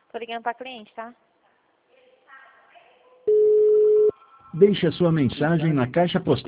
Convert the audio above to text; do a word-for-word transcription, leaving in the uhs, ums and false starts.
Tô ligando pra cliente, tá? Deixe a sua mensagem na caixa postal.